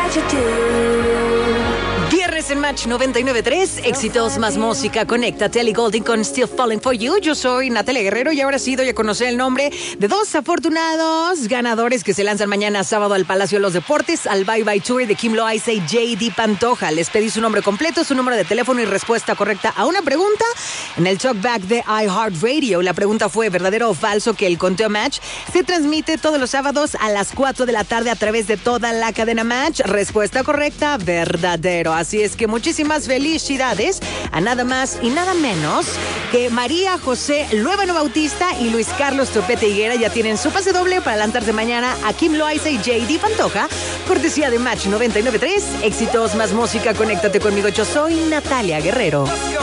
Viernes en Match 99.3, éxitos más música. Conéctate, Ellie Goulding con Still Falling For You. Yo soy Natalia Guerrero y ahora sí doy a conocer el nombre de dos afortunados ganadores que se lanzan mañana sábado al Palacio de los Deportes al Bye Bye Tour de Kim Loaiza y JD Pantoja. Les pedí su nombre completo, su número de teléfono y respuesta correcta a una pregunta en el Talkback de iHeartRadio. La pregunta fue: ¿verdadero o falso que el conteo Match se transmite todos los sábados a las 4 de la tarde a través de toda la cadena Match? Respuesta correcta: verdadero. Así es que muchísimas felicidades a nada más y nada menos que María José Luébano Bautista y Luis Carlos Topete Higuera. Ya tienen su pase doble para lanzarse mañana a Kim Loaiza y JD Pantoja, cortesía de Match 99.3, éxitos más música. Conéctate conmigo, yo soy Natalia Guerrero.